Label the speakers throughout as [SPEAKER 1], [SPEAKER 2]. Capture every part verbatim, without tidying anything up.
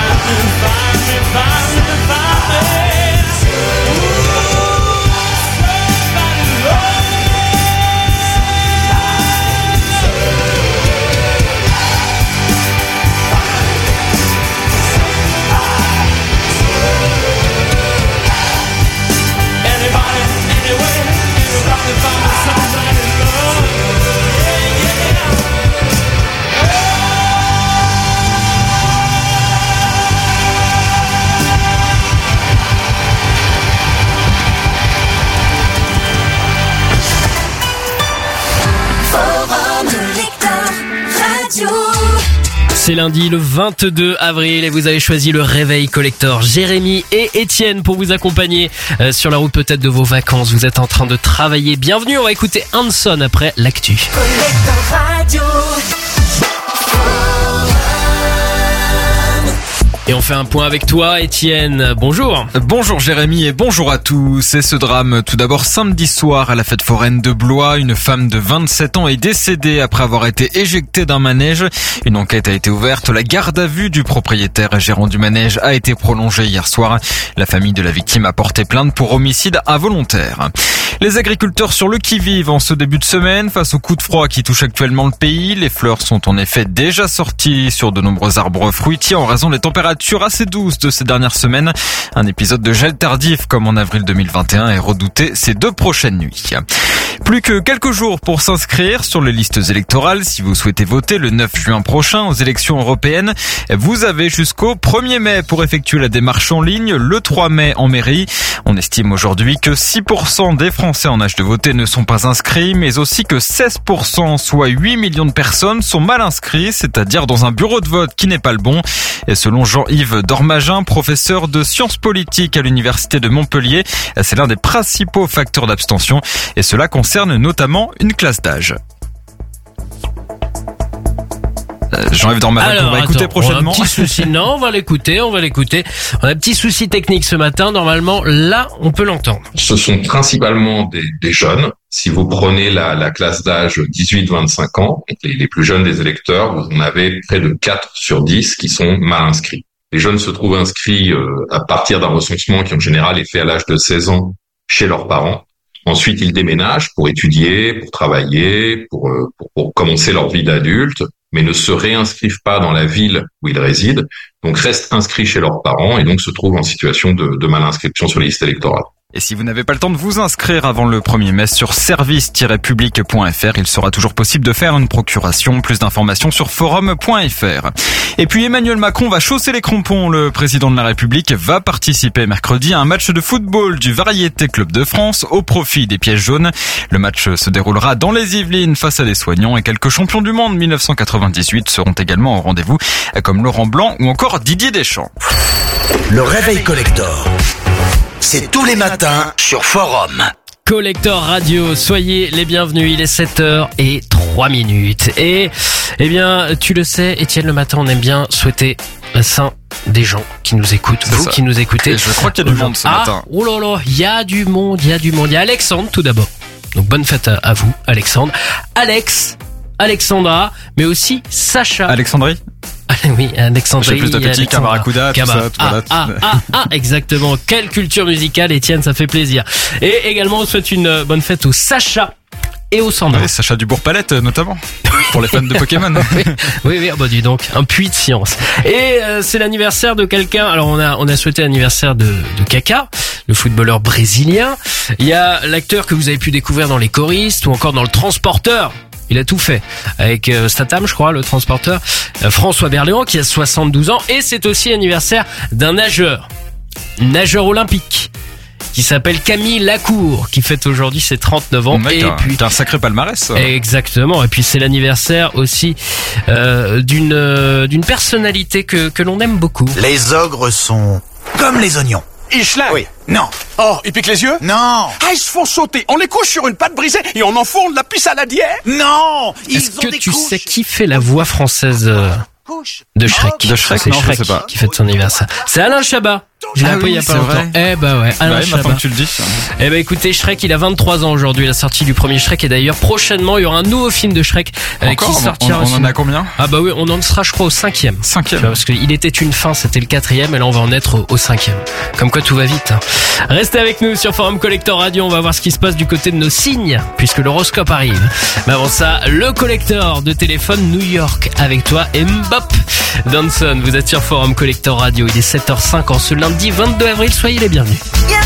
[SPEAKER 1] C'est lundi le vingt-deux avril et vous avez choisi le Réveil Collector. Jérémy et Étienne pour vous accompagner euh, sur la route peut-être de vos vacances. Vous êtes en train de travailler. Bienvenue, on va écouter Hanson après l'actu. Collector Radio. Et on fait un point avec toi, Étienne. Bonjour.
[SPEAKER 2] Bonjour Jérémy et bonjour à tous. C'est ce drame. Tout d'abord, samedi soir à la fête foraine de Blois, une femme de vingt-sept ans est décédée après avoir été éjectée d'un manège. Une enquête a été ouverte. La garde à vue du propriétaire et gérant du manège a été prolongée hier soir. La famille de la victime a porté plainte pour homicide involontaire. Les agriculteurs sur le qui-vive en ce début de semaine face au coup de froid qui touche actuellement le pays. Les fleurs sont en effet déjà sorties sur de nombreux arbres fruitiers en raison des températures assez douces de ces dernières semaines. Un épisode de gel tardif comme en avril deux mille vingt et un est redouté ces deux prochaines nuits. Plus que quelques jours pour s'inscrire sur les listes électorales. Si vous souhaitez voter le neuf juin prochain aux élections européennes, vous avez jusqu'au premier mai pour effectuer la démarche en ligne, le trois mai en mairie. On estime aujourd'hui que six pour cent des Français en âge de voter ne sont pas inscrits, mais aussi que seize pour cent, soit huit millions de personnes, sont mal inscrits, c'est-à-dire dans un bureau de vote qui n'est pas le bon. Et selon Jean-Yves Dormagin, professeur de sciences politiques à l'université de Montpellier, c'est l'un des principaux facteurs d'abstention et cela concerne notamment une classe d'âge. Euh, Jean-Yves Dormagin, on va écouter
[SPEAKER 1] attends,
[SPEAKER 2] prochainement.
[SPEAKER 1] On a un petit souci, non, on va l'écouter, on va l'écouter. On a un petit souci technique ce matin, normalement, là, on peut l'entendre.
[SPEAKER 3] Ce sont principalement des, des jeunes. Si vous prenez la, la classe d'âge dix-huit vingt-cinq ans, les, les plus jeunes des électeurs, vous en avez près de quatre sur dix qui sont mal inscrits. Les jeunes se trouvent inscrits euh, à partir d'un recensement qui en général est fait à l'âge de seize ans chez leurs parents. Ensuite, ils déménagent pour étudier, pour travailler, pour, euh, pour, pour commencer leur vie d'adulte, mais ne se réinscrivent pas dans la ville où ils résident, donc restent inscrits chez leurs parents et donc se trouvent en situation de, de mal-inscription sur les listes électorales.
[SPEAKER 2] Et si vous n'avez pas le temps de vous inscrire avant le premier mai sur service tiret public point f r, il sera toujours possible de faire une procuration. Plus d'informations sur forum point f r. Et puis Emmanuel Macron va chausser les crampons. Le président de la République va participer mercredi à un match de football du Variété Club de France au profit des pièges jaunes. Le match se déroulera dans les Yvelines face à des soignants et quelques champions du monde mille neuf cent quatre-vingt-dix-huit seront également au rendez-vous comme Laurent Blanc ou encore Didier Deschamps.
[SPEAKER 4] Le Réveil Collector. C'est tous les matins sur Forum.
[SPEAKER 1] Collector Radio, soyez les bienvenus, il est sept heures zéro trois minutes. Et, eh bien, tu le sais, Étienne, le matin, on aime bien souhaiter la Saint des gens qui nous écoutent,
[SPEAKER 2] C'est
[SPEAKER 1] vous
[SPEAKER 2] ça.
[SPEAKER 1] qui nous écoutez.
[SPEAKER 2] Et je crois qu'il y a du monde ce
[SPEAKER 1] ah,
[SPEAKER 2] matin.
[SPEAKER 1] Oh là là, il y a du monde, il y a du monde. Il y a Alexandre tout d'abord. Donc bonne fête à, à vous, Alexandre. Alex, Alexandra, mais aussi Sacha.
[SPEAKER 2] Alexandrie?
[SPEAKER 1] Oui, Alexandrie.
[SPEAKER 2] J'ai plus de petits Camaracuda, tout ça, tout
[SPEAKER 1] ah,
[SPEAKER 2] voilà.
[SPEAKER 1] ah, ah, ah, exactement. Quelle culture musicale, Étienne, ça fait plaisir. Et également, on souhaite une bonne fête au Sacha et au Sandra.
[SPEAKER 2] Oui, Sacha Dubourg-Palette, notamment. Pour les fans de Pokémon.
[SPEAKER 1] oui, oui, oui, bah dis donc, un puits de science. Et euh, c'est l'anniversaire de quelqu'un. Alors on a on a souhaité l'anniversaire de de Kaká, le footballeur brésilien. Il y a l'acteur que vous avez pu découvrir dans Les Choristes ou encore dans Le Transporteur. Il a tout fait avec euh, Statham, je crois, le transporteur. Euh, François Berléand qui a soixante-douze ans et c'est aussi l'anniversaire d'un nageur, nageur olympique, qui s'appelle Camille Lacour, qui fête aujourd'hui ses trente-neuf ans.
[SPEAKER 2] Mec,
[SPEAKER 1] et
[SPEAKER 2] t'as,
[SPEAKER 1] puis
[SPEAKER 2] t'as un sacré palmarès. Ça.
[SPEAKER 1] Exactement. Et puis c'est l'anniversaire aussi euh, d'une euh, d'une personnalité que que l'on aime beaucoup.
[SPEAKER 4] Les ogres sont comme les oignons.
[SPEAKER 5] Ils schlinguent.
[SPEAKER 4] Oui. Non.
[SPEAKER 5] Oh, ils piquent les yeux?
[SPEAKER 4] Non.
[SPEAKER 5] Ah, ils se font sauter. On les couche sur une pâte brisée et on enfourne la puce à la dière.
[SPEAKER 4] Non. Ils
[SPEAKER 1] Est-ce
[SPEAKER 4] ont
[SPEAKER 1] que
[SPEAKER 4] des
[SPEAKER 1] tu
[SPEAKER 4] couches.
[SPEAKER 1] sais qui fait la voix française euh,
[SPEAKER 5] Couche.
[SPEAKER 1] de Shrek?
[SPEAKER 2] De Shrek,
[SPEAKER 1] C'est
[SPEAKER 2] non, je
[SPEAKER 1] Shrek
[SPEAKER 2] sais pas.
[SPEAKER 1] qui fête son anniversaire. C'est Alain Chabat. Je l'ai
[SPEAKER 2] Ah
[SPEAKER 1] appris
[SPEAKER 2] oui,
[SPEAKER 1] il y a pas
[SPEAKER 2] c'est
[SPEAKER 1] longtemps.
[SPEAKER 2] vrai.
[SPEAKER 1] Eh bah ouais, Alain
[SPEAKER 2] Ouais, maintenant
[SPEAKER 1] Chabat.
[SPEAKER 2] que tu le dis.
[SPEAKER 1] Eh ben écoutez, Shrek, il a vingt-trois ans aujourd'hui, la sortie du premier Shrek, et d'ailleurs prochainement il y aura un nouveau film de Shrek euh,
[SPEAKER 2] Encore,
[SPEAKER 1] qui
[SPEAKER 2] on,
[SPEAKER 1] sortira.
[SPEAKER 2] on
[SPEAKER 1] aussi.
[SPEAKER 2] en a combien?
[SPEAKER 1] Ah bah oui, on en sera je crois au cinquième. Tu
[SPEAKER 2] Cinquième.
[SPEAKER 1] vois, parce qu'il était une fin, c'était le quatrième, et là on va en être au, au cinquième. Comme quoi tout va vite. Hein. Restez avec nous sur Forum Collector Radio, on va voir ce qui se passe du côté de nos signes, puisque l'horoscope arrive. Mais avant ça, le collector de téléphone New York avec toi, Mbop Danson. Vous êtes sur Forum Collector Radio, il est sept heures cinq en ce lundi vingt-deux avril, soyez les bienvenus.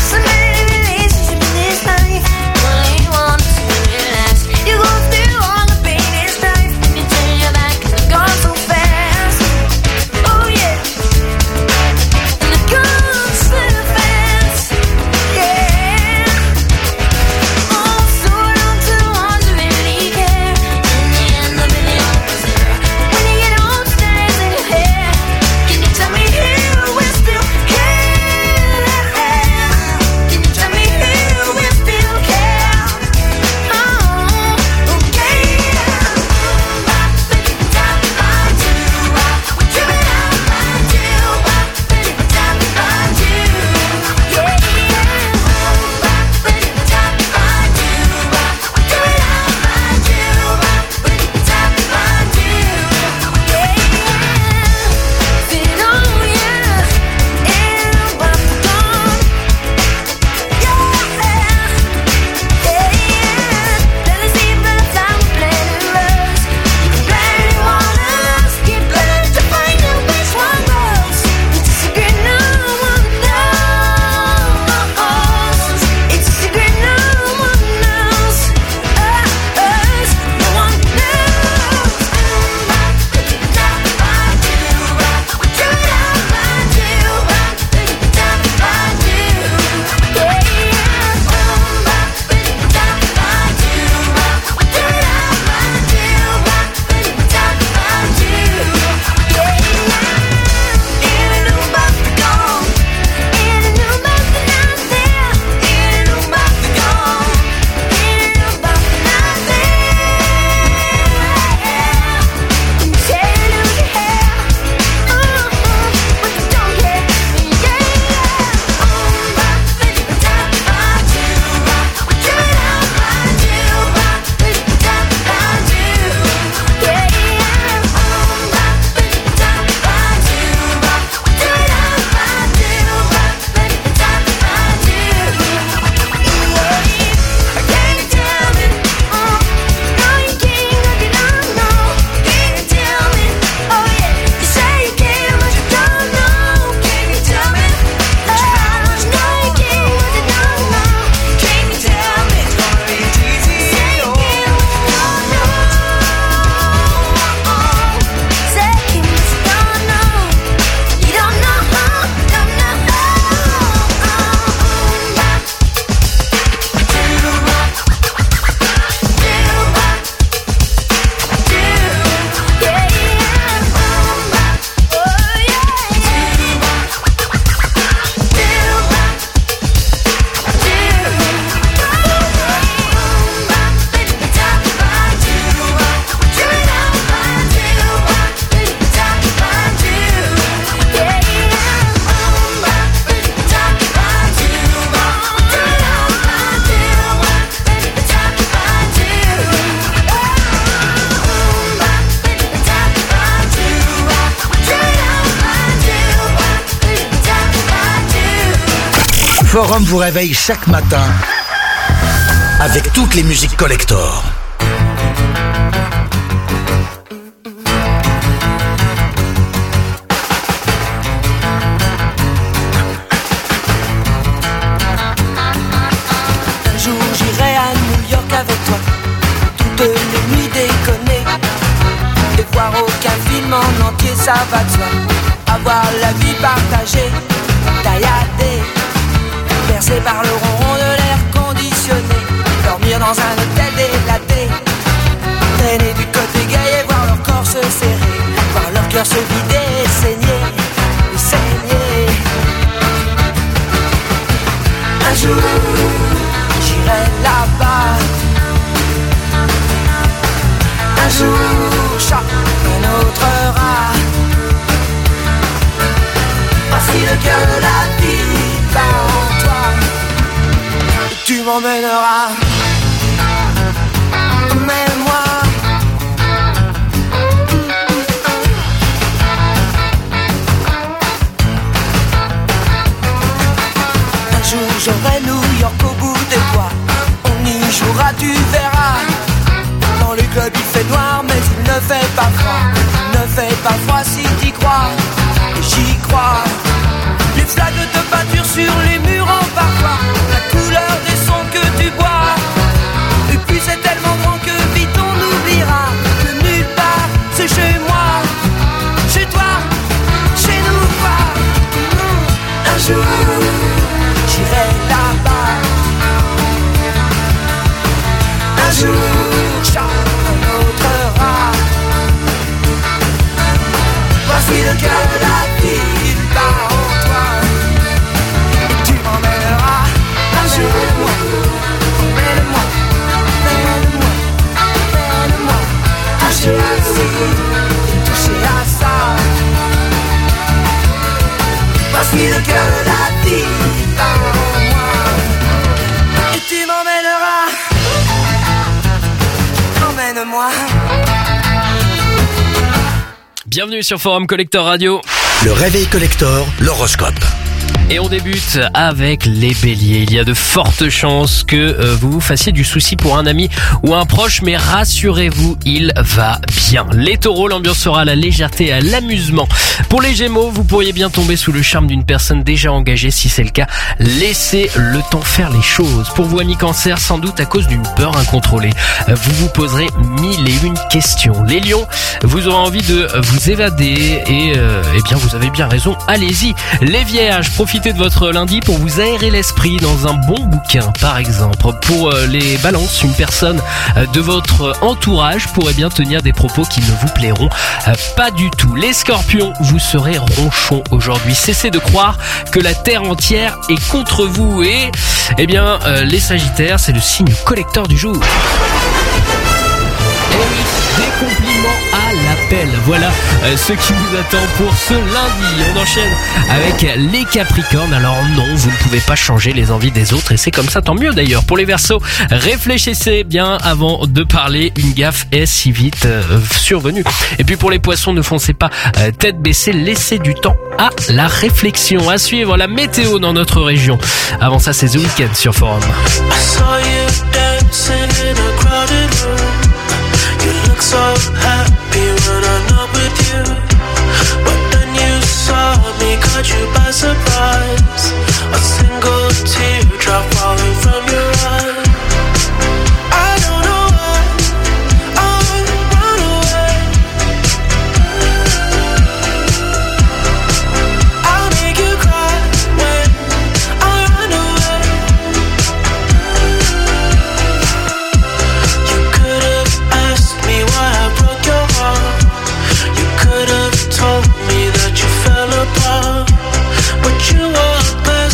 [SPEAKER 4] Forum vous réveille chaque matin avec toutes les musiques collector.
[SPEAKER 6] Un jour j'irai à New York avec toi, toutes les nuits déconner, et voir aucun film en entier, ça va de soi. Avoir la vie partagée, tailladée, bercé par le ronron de l'air conditionné, dormir dans un hôtel délaté, traîner du côté gay et voir leur corps se serrer, voir leur cœur se vider et saigner, et saigner. Un jour, j'irai là-bas. Un jour, chacun notre rat. Voici le cœur de la vie. m'emmèneras. Emmène-moi. Un jour j'aurai New York au bout des doigts. On y jouera, tu verras. Dans le club il fait noir mais il ne fait pas froid. Il ne fait pas froid si t'y crois. Et j'y crois. Les flaques de peinture sur les murs en parfois. La couleur des sons que tu bois. Et puis c'est tellement grand que vite on oubliera que nulle part c'est chez moi. Chez toi, chez nous quoi. Un jour j'irai là-bas. Un jour chacun notre rat. Voici le cœur de la ville par en toi. Tu m'emmèneras un jour. Emmène-moi, emmène-moi, emmène-moi. Toucher à ci, toucher à ça. Voici le cœur de la ville par en moi. Et tu m'emmèneras. Emmène-moi.
[SPEAKER 1] Bienvenue sur Forum Collector Radio.
[SPEAKER 4] Le réveil collector, l'horoscope.
[SPEAKER 1] Et on débute avec les béliers. Il y a de fortes chances que euh, vous vous fassiez du souci pour un ami ou un proche, mais rassurez-vous, il va bien. Les taureaux, l'ambiance sera à la légèreté et à l'amusement. Pour les gémeaux, vous pourriez bien tomber sous le charme d'une personne déjà engagée. Si c'est le cas, laissez le temps faire les choses. Pour vous, amis cancer, sans doute à cause d'une peur incontrôlée, vous vous poserez mille et une questions. Les lions, vous aurez envie de vous évader et euh, eh bien vous avez bien raison, allez-y. Les vierges, profitez de votre lundi pour vous aérer l'esprit dans un bon bouquin, par exemple. Pour euh, les balances, une personne euh, de votre entourage pourrait bien tenir des propos qui ne vous plairont euh, pas du tout. Les scorpions, vous serez ronchon aujourd'hui. Cessez de croire que la terre entière est contre vous. Et eh bien, euh, les sagittaires, c'est le signe collecteur du jour. Et oui, des compliments à l'appel. Voilà euh, ce qui vous attend pour ce lundi. On enchaîne avec les Capricornes. Alors non, vous ne pouvez pas changer les envies des autres et c'est comme ça, tant mieux d'ailleurs. Pour les Verseaux, réfléchissez bien avant de parler. Une gaffe est si vite euh, survenue. Et puis pour les Poissons, ne foncez pas euh, tête baissée. Laissez du temps à la réflexion. À suivre la météo dans notre région. Avant ça, c'est The Weeknd sur Forum.
[SPEAKER 7] So happy when I'm not with you, but then you saw me, caught you by surprise. A single teardrop falling from your eye. I don't know why I run away. I'll make you cry when I run away. You could have asked me why I broke your heart. You could have told me that you fell apart, but you walked past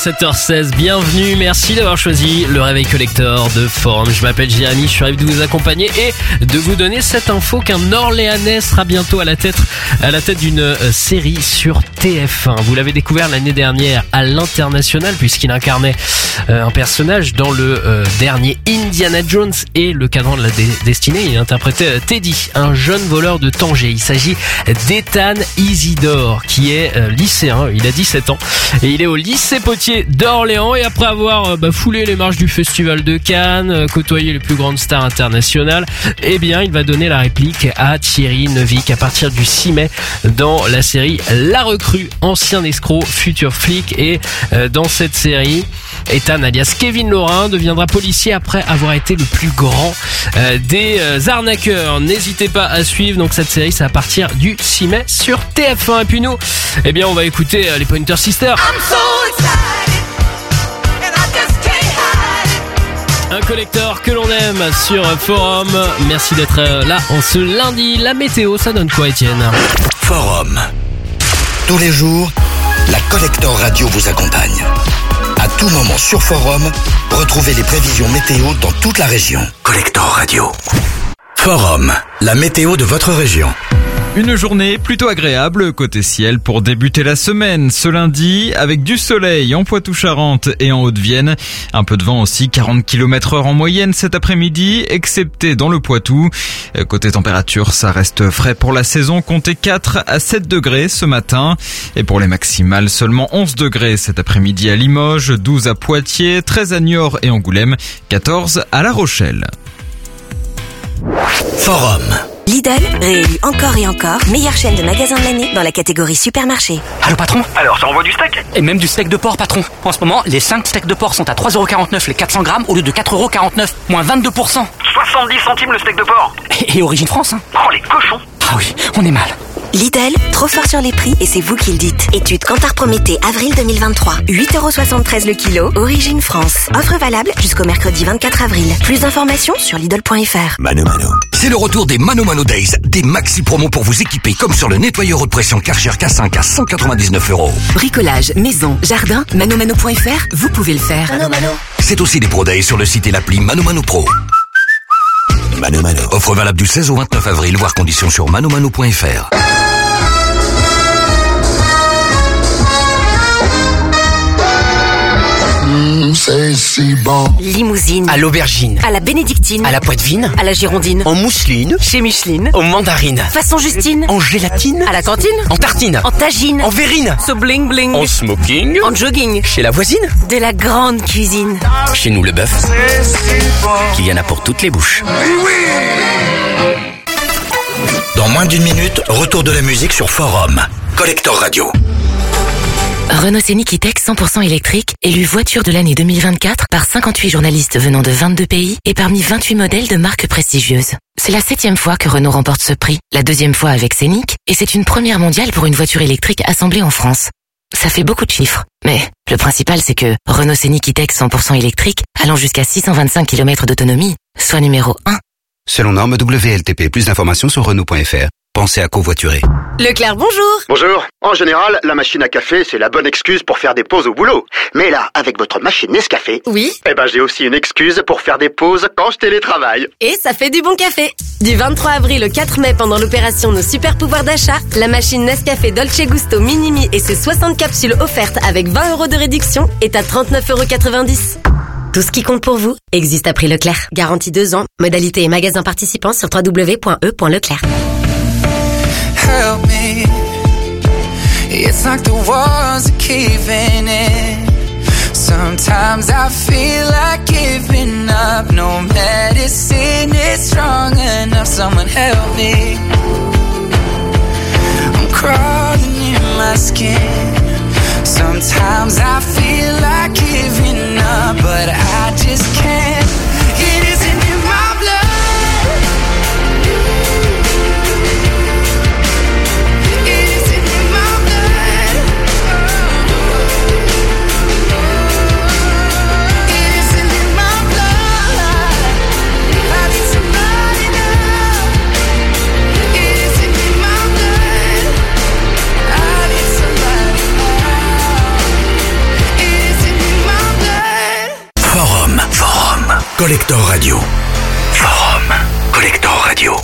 [SPEAKER 1] sept heures seize, bienvenue, merci d'avoir choisi le Réveil Collector de Forum. Je m'appelle Jérémy, je suis ravi de vous accompagner et de vous donner cette info qu'un Orléanais sera bientôt à la tête, à la tête d'une euh, série sur T F un. Vous l'avez découvert l'année dernière à l'international puisqu'il incarnait euh, un personnage dans le euh, dernier Indiana Jones et le cadran de la dé- destinée. Il interprétait euh, Teddy, un jeune voleur de Tanger. Il s'agit d'Ethan Isidore qui est euh, lycéen, il a dix-sept ans et il est au lycée Potier d'Orléans et après avoir euh, bah, foulé les marches du festival de Cannes, euh, côtoyé les plus grandes stars internationales, eh bien il va donner la réplique à Thierry Neuvik à partir du six mai dans la série La Recrue, ancien escroc, futur flic. Et euh, dans cette série, Ethan alias Kevin Laurin deviendra policier après avoir été le plus grand euh, des euh, arnaqueurs. N'hésitez pas à suivre donc cette série, c'est à partir du six mai sur T F un. Et puis nous, eh bien on va écouter euh, les Pointer Sisters. Un collector que l'on aime sur Forum. Merci d'être là en ce lundi. La météo, ça donne quoi, Étienne?
[SPEAKER 4] Forum. Tous les jours, la Collector Radio vous accompagne. À tout moment sur Forum, retrouvez les prévisions météo dans toute la région. Collector Radio. Forum, la météo de votre région.
[SPEAKER 2] Une journée plutôt agréable côté ciel pour débuter la semaine. Ce lundi, avec du soleil en Poitou-Charentes et en Haute-Vienne. Un peu de vent aussi, quarante kilomètres heure en moyenne cet après-midi, excepté dans le Poitou. Côté température, ça reste frais pour la saison. Comptez quatre à sept degrés ce matin. Et pour les maximales, seulement onze degrés cet après-midi à Limoges, douze à Poitiers, treize à Niort et Angoulême, quatorze à La Rochelle.
[SPEAKER 4] Forum.
[SPEAKER 8] Lidl, réélu encore et encore, meilleure chaîne de magasins de l'année dans la catégorie supermarché.
[SPEAKER 9] Allô patron?
[SPEAKER 5] Alors, ça envoie du steak?
[SPEAKER 9] Et même du steak de porc patron. En ce moment, les cinq steaks de porc sont à trois euros quarante-neuf les quatre cents grammes au lieu de quatre euros quarante-neuf, moins vingt-deux pour cent.
[SPEAKER 5] soixante-dix centimes le steak de porc.
[SPEAKER 9] Et, et origine France, hein.
[SPEAKER 5] Oh, les cochons.
[SPEAKER 9] Ah oui, on est mal.
[SPEAKER 8] Lidl, trop fort sur les prix et c'est vous qui le dites. Étude Kantar Prométhée, avril deux mille vingt-trois. huit euros soixante-treize le kilo, origine France. Offre valable jusqu'au mercredi vingt-quatre avril. Plus d'informations sur Lidl point F R.
[SPEAKER 4] Mano Mano. C'est le retour des Mano Mano Days. Des maxi promos pour vous équiper comme sur le nettoyeur haute pression Karcher K cinq à cent quatre-vingt-dix-neuf euros.
[SPEAKER 8] Bricolage, maison, jardin, mano mano point F R, vous pouvez le faire. Mano Mano.
[SPEAKER 4] C'est aussi des Pro Days sur le site et l'appli Mano Mano Pro. Mano Mano. Offre valable du seize au vingt-neuf avril, voire conditions sur mano mano point F R.
[SPEAKER 10] C'est si bon.
[SPEAKER 8] Limousine.
[SPEAKER 9] À l'aubergine.
[SPEAKER 8] À la bénédictine.
[SPEAKER 9] À la poitevine.
[SPEAKER 8] À la girondine.
[SPEAKER 9] En mousseline.
[SPEAKER 8] Chez Micheline.
[SPEAKER 9] En mandarine.
[SPEAKER 8] Façon Justine.
[SPEAKER 9] En gélatine.
[SPEAKER 8] À la cantine.
[SPEAKER 9] En tartine.
[SPEAKER 8] En tagine.
[SPEAKER 9] En verrine.
[SPEAKER 8] So bling bling.
[SPEAKER 9] En smoking.
[SPEAKER 8] En jogging.
[SPEAKER 9] Chez la voisine.
[SPEAKER 8] De la grande cuisine.
[SPEAKER 9] Chez nous le bœuf. Qu'il y en a pour toutes les bouches.
[SPEAKER 4] Dans moins d'une minute, retour de la musique sur Forum. Collector Radio.
[SPEAKER 11] Renault Scénic E-Tech cent pour cent électrique, élu voiture de l'année deux mille vingt-quatre par cinquante-huit journalistes venant de vingt-deux pays et parmi vingt-huit modèles de marques prestigieuses. C'est la septième fois que Renault remporte ce prix, la deuxième fois avec Scénic, et c'est une première mondiale pour une voiture électrique assemblée en France. Ça fait beaucoup de chiffres, mais le principal c'est que Renault Scénic E-Tech cent pour cent électrique, allant jusqu'à six cent vingt-cinq kilomètres d'autonomie, soit numéro un.
[SPEAKER 12] Selon norme W L T P, plus d'informations sur Renault point F R. Pensez à covoiturer.
[SPEAKER 8] Leclerc, bonjour.
[SPEAKER 13] Bonjour. En général, la machine à café, c'est la bonne excuse pour faire des pauses au boulot. Mais là, avec votre machine Nescafé...
[SPEAKER 8] Oui.
[SPEAKER 13] Eh ben, j'ai aussi une excuse pour faire des pauses quand je télétravaille.
[SPEAKER 8] Et ça fait du bon café. Du vingt-trois avril au quatre mai, pendant l'opération Nos Super Pouvoirs d'achat, la machine Nescafé Dolce Gusto Minimi et ses soixante capsules offertes avec vingt euros de réduction est à trente-neuf euros quatre-vingt-dix. Tout ce qui compte pour vous existe à prix Leclerc. Garantie deux ans. Modalité et magasin participants sur w w w point e point leclerc.
[SPEAKER 14] Help me. It's like the walls are caving in. Sometimes I feel like giving up. No medicine is strong enough. Someone help me. I'm crawling in my skin. Sometimes I feel like giving up, but I just can't. It isn't in my blood.
[SPEAKER 4] Collector Radio. Forum Collector Radio.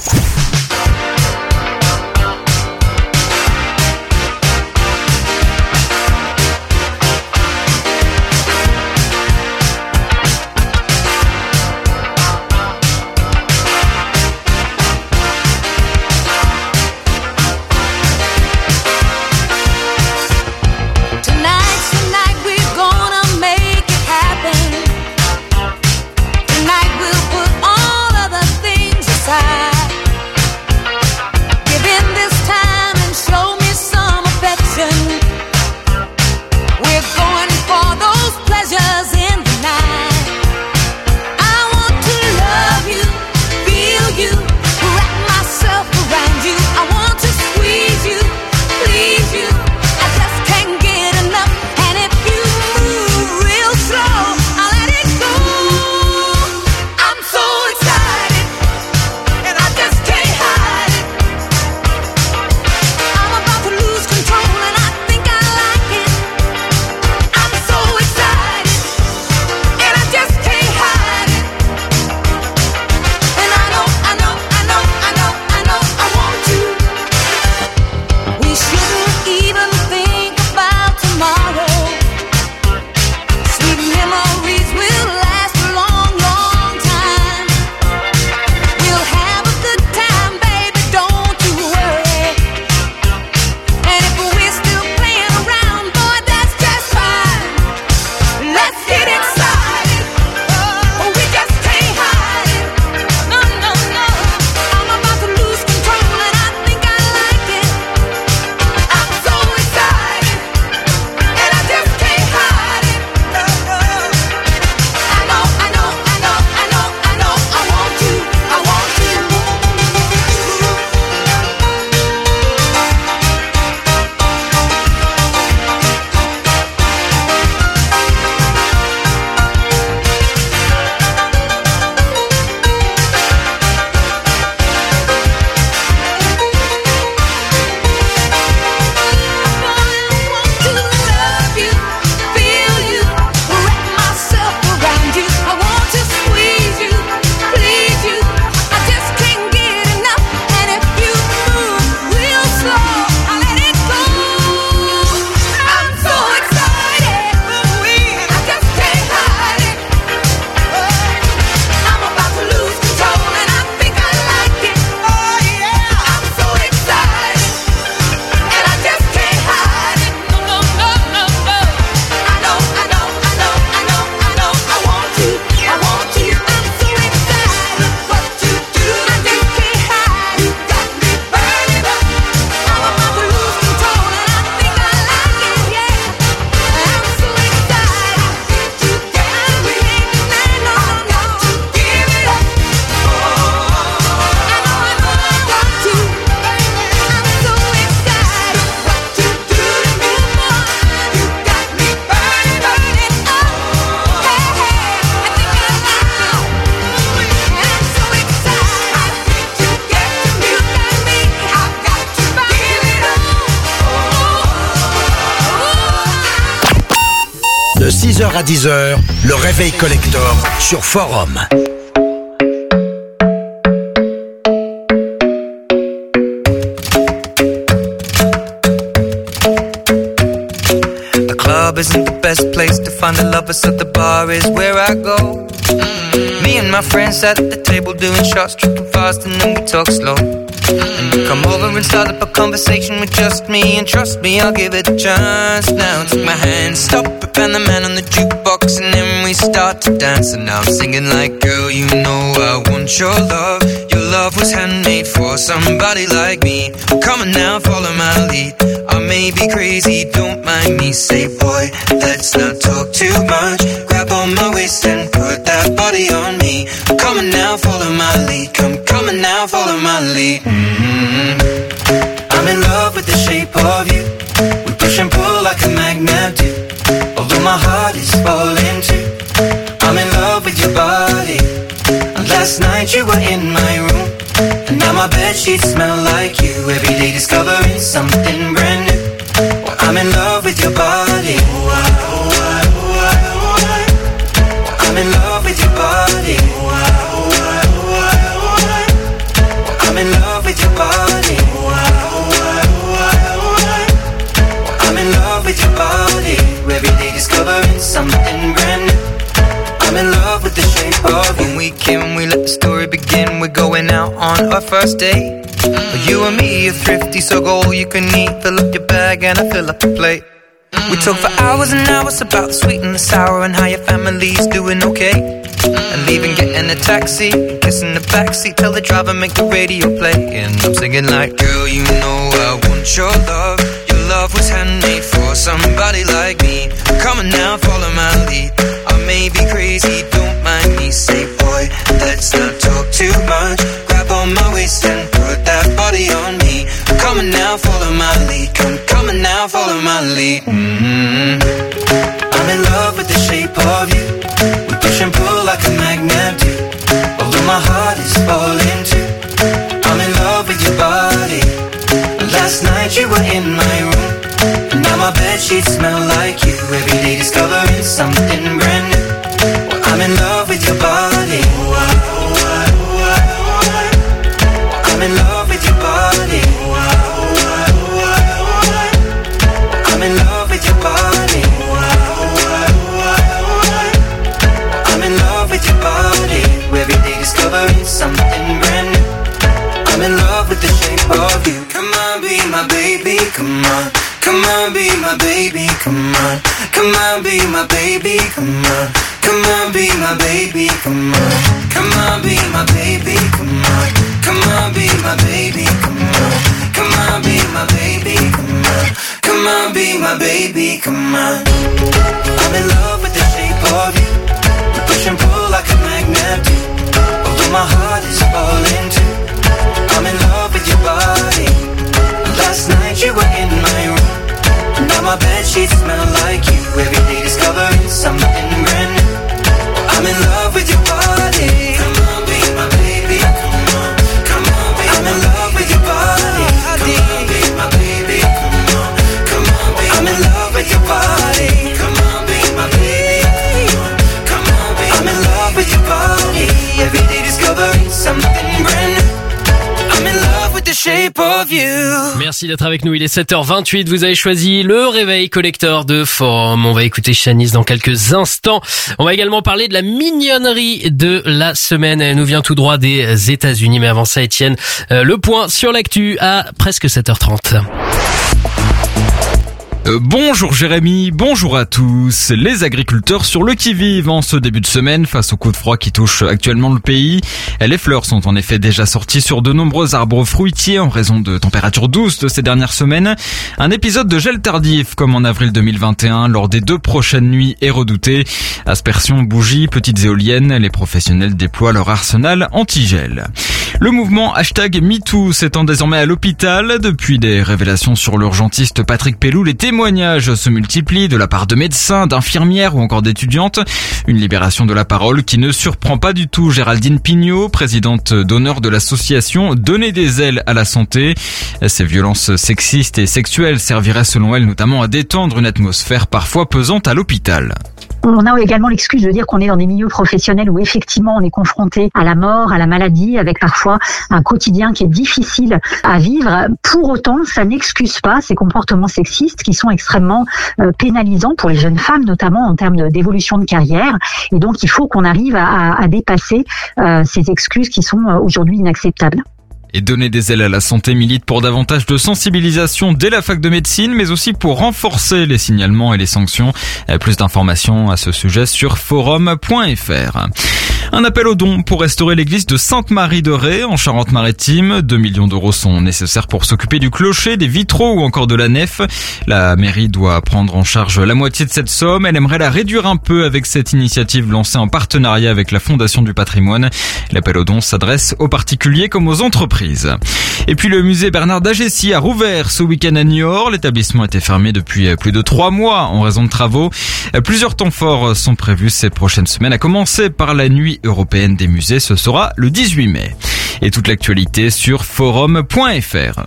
[SPEAKER 4] De six heures à dix heures, le réveil collector sur Forum.
[SPEAKER 15] The club isn't the best place to find the lovers, so the bar is where I go. Mm. Me and my friends at the table doing shots, tripping fast, and then we talk slow. And you come over and start up a conversation with just me, and trust me, I'll give it a chance. Now take my hand, stop it, and the man on the jukebox, and then we start to dance. And now I'm singing like, girl, you know I want your love. Your love was handmade for somebody like me. Come on now, follow my lead. I may be crazy, don't mind me. Say, boy, let's not talk too much. Grab on my waist and put that body on me. Come on now, follow my lead. Come, come on now, follow my lead. Mm-hmm. I'm in love with the shape of you. We push and pull like a magnet do. Although my heart is falling too, I'm in love with your body. And last night you were in my room, and now my bedsheets smell like you. Every day discovering something brand new. Well, I'm in love with your body. Oh, I, oh, I, oh, I, oh, I. I'm in love with your body. I'm in love with the shape of you. When we can, we let the story begin. We're going out on our first date. Mm. You and me are thrifty, so go all you can eat. Fill up your bag and I fill up the plate. Mm. We talk for hours and hours about the sweet and the sour and how your family's doing okay. Mm. And leaving, getting a taxi, kissing the backseat, tell the driver make the radio play. And I'm singing like, girl, you know I want your love. Your love was handmade for somebody like me. Come on now, follow my lead. I may be crazy, don't mind me. Say, boy, let's not talk too much. Grab on my waist and put that body on me. Come on now, follow my lead. Come, come on now, follow my lead. Mm-hmm. I'm in love with the shape of you. We push and pull like a magnet do. Although my heart is falling too. I'm in love with your body. Last night you were in my room, and now my bedsheets smell like you. Every day discovering something brand new. Well, I'm in love with your body. I'm in love with your body. I'm in love with your body. I'm in love with your body. Every day discovering something brand new. I'm in love with the shape of you. Come on, be my baby, come on. Come on, be my baby, come on. Come on, be my baby, come on. Come on, be my baby, come on. Come on, be my baby, come on. Come on, be my baby, come on. Come on, be my baby, come on. Come on, be my baby, come on. I'm in love with the shape of you. We push and pull like a magnet do. Although my heart is falling too. I'm in love with your body. Last night you were in my room. Now my bedsheets smell like you. Every day discovering something brand new. I'm in love with your body. Come on, be my baby. Come on, come on, be I'm in love with your body. Come on, be my baby. Come on, come on, be I'm in love with your body. Come on, be my baby. Come on, be I'm in love with your body. Every day discovering something brand new. I'm in love with the shape of you.
[SPEAKER 1] Merci d'être avec nous, il est sept heures vingt-huit, vous avez choisi le réveil collector de Forum. On va écouter Shanice dans quelques instants. On va également parler de la mignonnerie de la semaine. Elle nous vient tout droit des États-Unis, mais avant ça, Étienne, euh, le point sur l'actu à presque sept heures trente.
[SPEAKER 2] Euh, bonjour Jérémy, bonjour à tous. Les agriculteurs sur le qui-vive en ce début de semaine face au coup de froid qui touche actuellement le pays. Les fleurs sont en effet déjà sorties sur de nombreux arbres fruitiers en raison de températures douces de ces dernières semaines. Un épisode de gel tardif comme en avril deux mille vingt et un lors des deux prochaines nuits est redouté. Aspersions, bougies, petites éoliennes, les professionnels déploient leur arsenal anti-gel. Le mouvement hashtag MeToo s'étend désormais à l'hôpital. Depuis des révélations sur l'urgentiste Patrick Pellou, les témoignages se multiplient de la part de médecins, d'infirmières ou encore d'étudiantes. Une libération de la parole qui ne surprend pas du tout Géraldine Pignot, présidente d'honneur de l'association Donner des ailes à la santé. Ces violences sexistes et sexuelles serviraient selon elle notamment à détendre une atmosphère parfois pesante à l'hôpital.
[SPEAKER 16] On a également l'excuse de dire qu'on est dans des milieux professionnels où effectivement on est confronté à la mort, à la maladie, avec parfois un quotidien qui est difficile à vivre. Pour autant, ça n'excuse pas ces comportements sexistes qui sont extrêmement euh, pénalisants pour les jeunes femmes, notamment en termes d'évolution de carrière. Et donc, il faut qu'on arrive à, à dépasser euh, ces excuses qui sont euh, aujourd'hui inacceptables.
[SPEAKER 2] Et Donner des ailes à la santé milite pour davantage de sensibilisation dès la fac de médecine, mais aussi pour renforcer les signalements et les sanctions. Plus d'informations à ce sujet sur forum point f r. Un appel aux dons pour restaurer l'église de Sainte-Marie-de-Ré en Charente-Maritime. deux millions d'euros sont nécessaires pour s'occuper du clocher, des vitraux ou encore de la nef. La mairie doit prendre en charge la moitié de cette somme. Elle aimerait la réduire un peu avec cette initiative lancée en partenariat avec la Fondation du patrimoine. L'appel aux dons s'adresse aux particuliers comme aux entreprises. Et puis le musée Bernard d'Agessi a rouvert ce week-end à Niort. L'établissement était fermé depuis plus de trois mois en raison de travaux. Plusieurs temps forts sont prévus ces prochaines semaines, à commencer par la nuit européenne des musées. Ce sera le dix-huit mai. Et toute l'actualité sur forum point f r.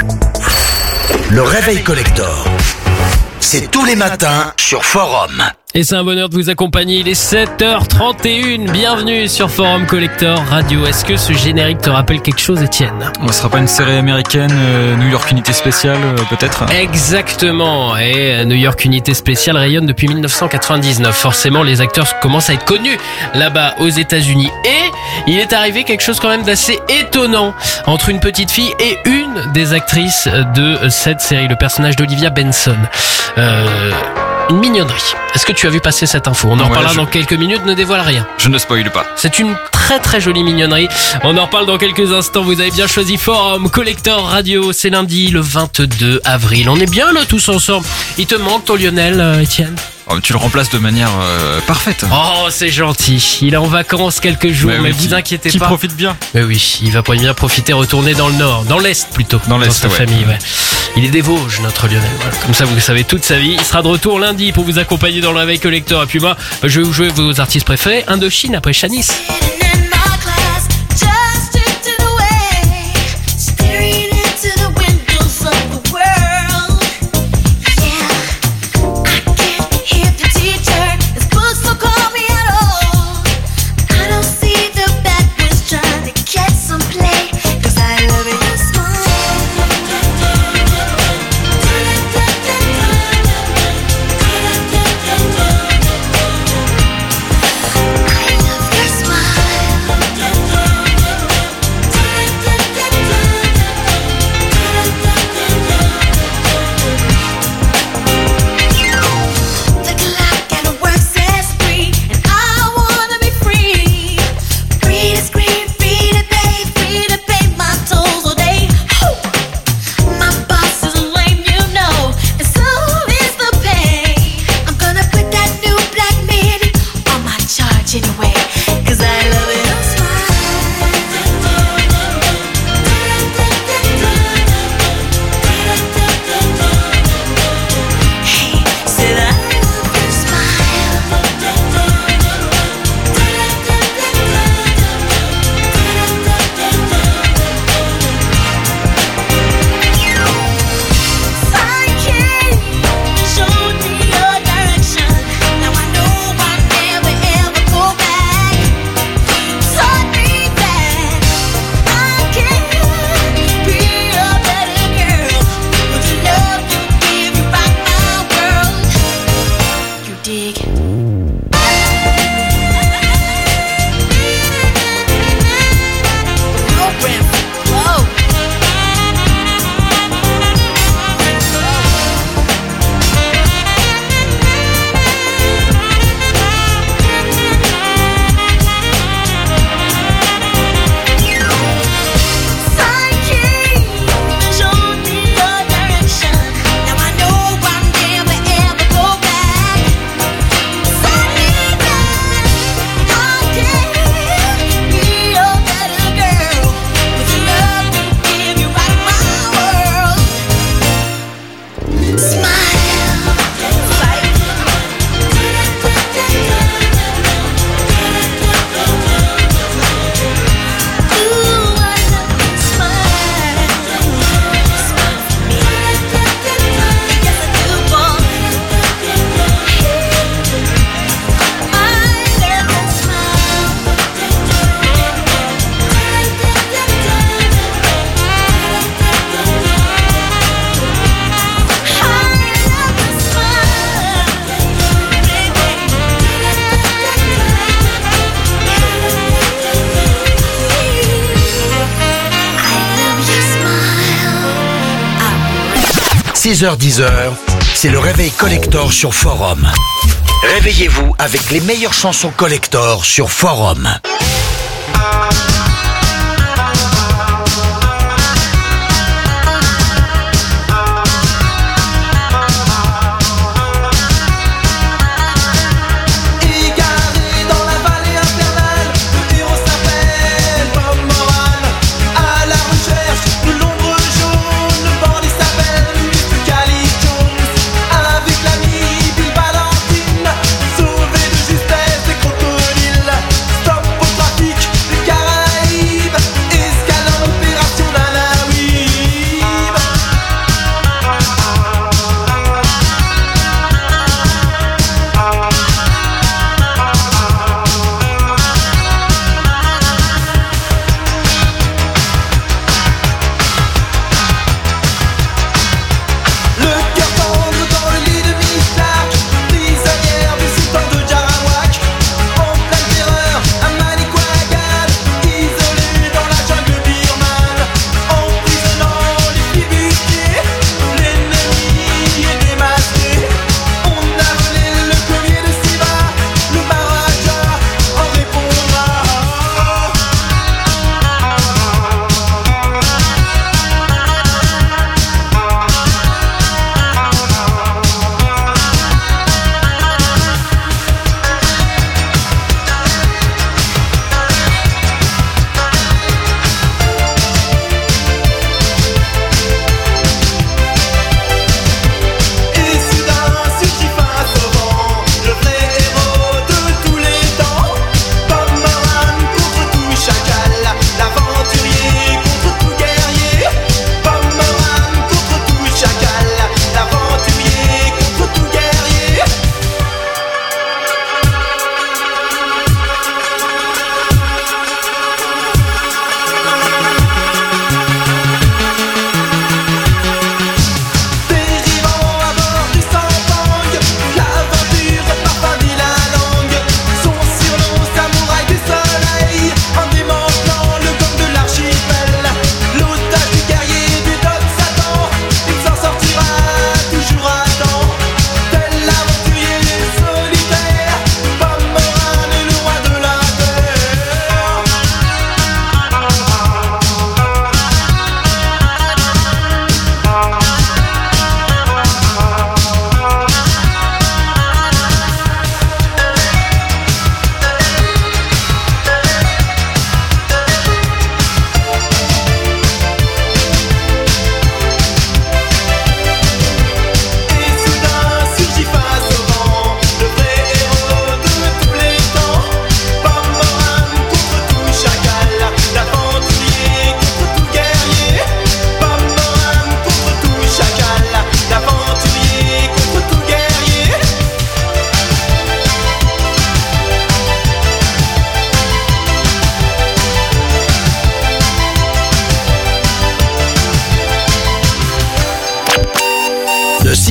[SPEAKER 4] Le réveil collector, c'est tous les matins sur Forum.
[SPEAKER 1] Et c'est un bonheur de vous accompagner. Il est sept heures trente et une. Bienvenue sur Forum Collector Radio. Est-ce que ce générique te rappelle quelque chose, Étienne?
[SPEAKER 2] Ce sera pas une série américaine, euh, New York Unité Spéciale, euh, peut-être?
[SPEAKER 1] Exactement. Et New York Unité Spéciale rayonne depuis mille neuf cent quatre-vingt-dix-neuf. Forcément, les acteurs commencent à être connus là-bas aux États-Unis. Et il est arrivé quelque chose quand même d'assez étonnant entre une petite fille et une des actrices de cette série, le personnage d'Olivia Benson. Euh, une mignonnerie. Est-ce que tu as vu passer cette info? On en
[SPEAKER 2] Ouais,
[SPEAKER 1] reparlera
[SPEAKER 2] je...
[SPEAKER 1] dans quelques minutes, ne dévoile rien.
[SPEAKER 2] Je ne spoile pas.
[SPEAKER 1] C'est une très très jolie mignonnerie. On en reparle dans quelques instants. Vous avez bien choisi Forum Collector Radio. C'est lundi le vingt-deux avril. On est bien là tous ensemble. Il te manque ton Lionel, euh, Étienne?
[SPEAKER 2] Oh, tu le remplaces de manière euh, parfaite.
[SPEAKER 1] Oh, c'est gentil. Il est en vacances quelques jours, mais,
[SPEAKER 2] mais
[SPEAKER 1] oui, vous inquiétez
[SPEAKER 2] qui
[SPEAKER 1] pas.
[SPEAKER 2] Il profite bien.
[SPEAKER 1] Mais oui, il va bien profiter, retourner dans le nord, dans l'est plutôt,
[SPEAKER 2] dans, l'est,
[SPEAKER 1] sa
[SPEAKER 2] ouais.
[SPEAKER 1] famille. Ouais. Il est des Vosges, notre Lionel. Voilà. Comme ça, vous le savez toute sa vie. Il sera de retour lundi pour vous accompagner dans le réveil collector. Et puis moi, je vais vous jouer vos artistes préférés. Indochine après Shanice.
[SPEAKER 4] six heures dix heures, c'est le réveil collector sur Forum. Réveillez-vous avec les meilleures chansons collector sur Forum.
[SPEAKER 7] Sauvé de justesse des crocodiles. Stop au trafic, des caravans.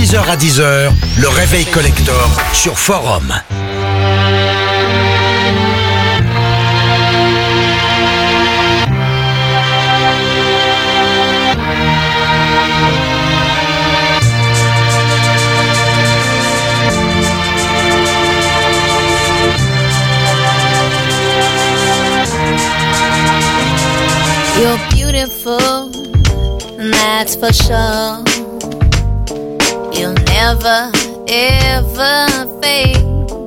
[SPEAKER 4] six heures à dix heures, le réveil collector sur Forum.
[SPEAKER 17] You're beautiful, that's for sure. You'll never, ever fade.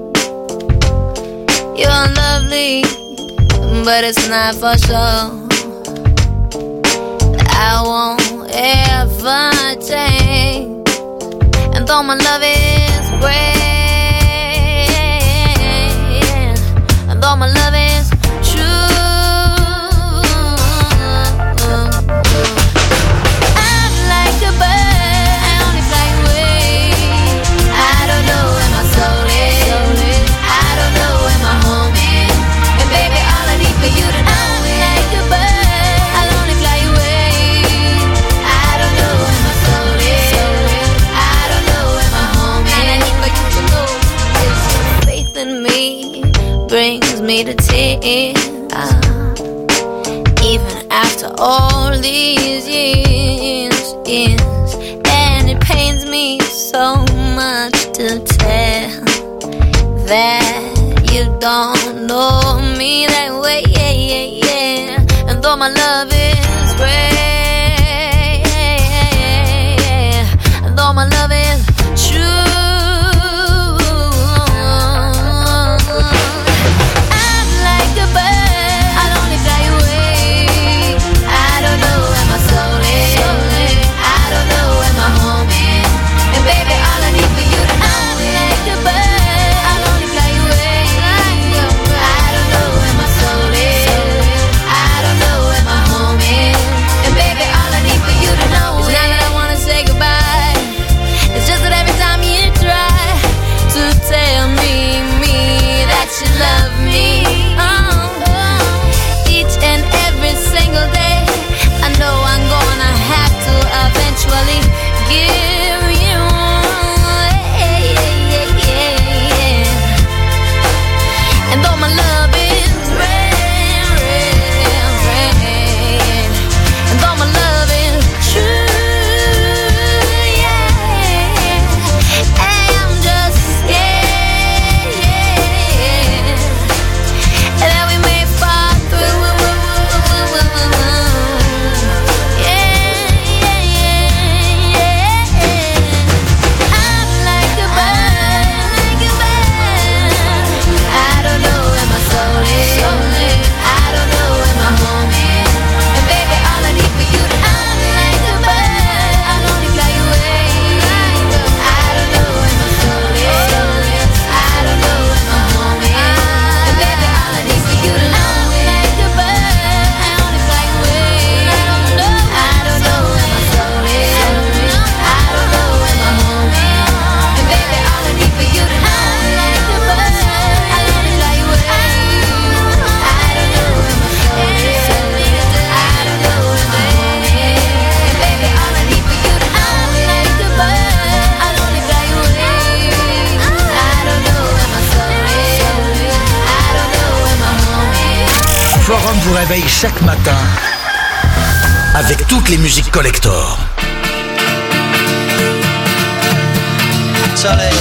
[SPEAKER 17] You're lovely, but it's not for sure. I won't ever change. And though my love is great, and though my love is true, I'm like a bird, I only fly away. I don't know where my soul is, I don't know where my home is. And baby, all I need for you to know is I'm like a bird, I'll only fly away. I don't know where my soul is, I don't know where my home is. And I need for you to know is faith in me brings me to tears. Even after all these years, years, and it pains me so much to tell that you don't know me that way, yeah, yeah, yeah. And though my love is great, and though my love is true, I'm like a bird, I'll only fly away. I don't know where my soul is, I don't know where my home is. And baby, all I need for you to know is I'm like a bird, I'll only fly away. I don't know where my soul is, I don't know where my home is. And baby, all I need for you to know is not that I wanna say goodbye. It's just that every time you try to tell me, me, that you love me, oh, each and every single day, I know I'm gonna have to eventually give you, yeah, yeah, yeah, yeah. And though my love is red, red, red, and though my love is true, yeah, I'm just scared, yeah, that we may fall through, yeah, yeah, yeah. I'm like a bird, like a bird. I don't know where my soul is, I don't know where my home is. And baby, all I need for you to know is I'm like a bird, I'll only fly away. I don't know where my soul is, I don't know where my home is. And baby, all I need for you to know is I'm like a bird, I'll only fly away. I don't know, I don't know where my soul is, I don't know where my home is. And baby, all I need for you to know is I'm like a bird, I'll only fly away. I don't know where my soul is, I don't know where my home is. And baby, all I need for you to know is I'm like a bird, I'll only fly away. I don't know where my soul is, I don't know where my home is.
[SPEAKER 4] Forum vous réveille chaque matin avec toutes les musiques collector.
[SPEAKER 18] Soleil.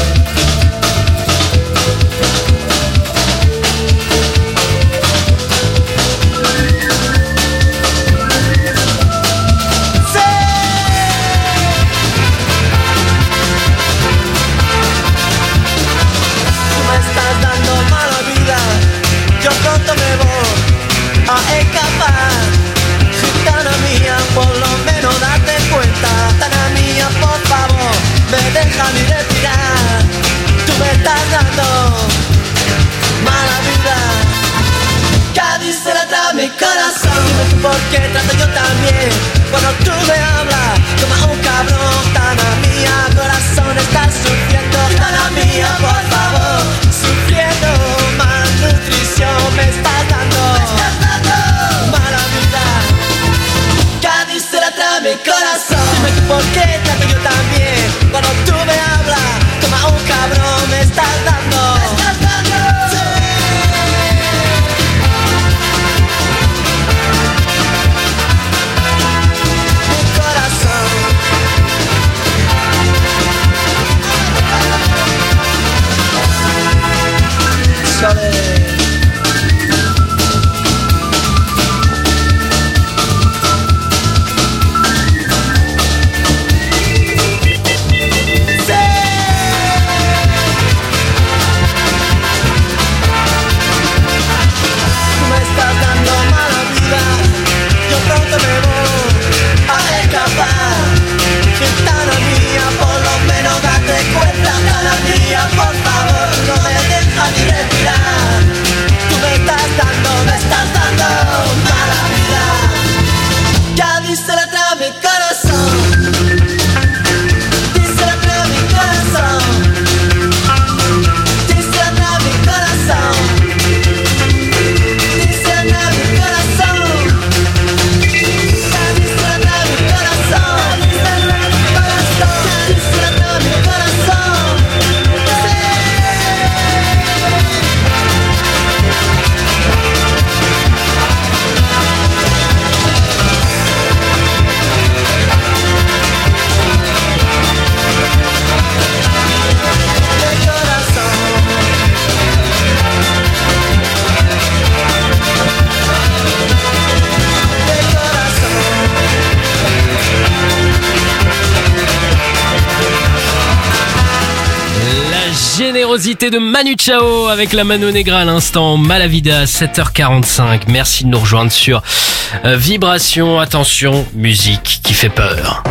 [SPEAKER 19] Tú me estás dando mala vida, yo pronto me voy a escapar. Gitana mía, por lo menos date cuenta. Gitana mía, por favor, me deja mi respirar. Tú me estás dando mala vida. Cádiz se la trae mi corazón. Dime tú por qué trato yo también. Cuando tú me hablas, como un cabrón. Gitana mía, corazón, estás sufriendo. Gitana mía, por favor, sufriendo malnutrición. Me estás dando, me estás dando mala vida. Cádiz se la trae mi corazón. Dime tú por qué trato yo también. Cuando tú me
[SPEAKER 1] générosité de Manu Chao avec la Mano Negra à l'instant, Malavida, sept heures quarante-cinq. Merci de nous rejoindre sur euh, Vibration. Attention, musique qui fait peur.